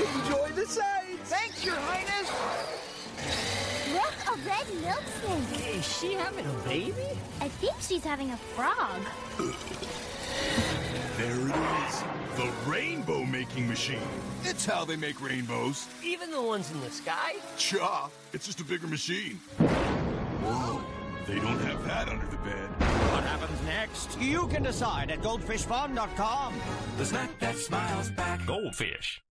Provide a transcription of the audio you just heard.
Enjoy the sights! Thanks, Your Highness! Look, a red milk snake. Is she having a baby? I think she's having a frog. There it is. The rainbow making machine. It's how they make rainbows. Even the ones in the sky? Cha, it's just a bigger machine. Whoa, they don't have that under the bed. What happens next? You can decide at goldfishfun.com. The snack that smiles back. Goldfish.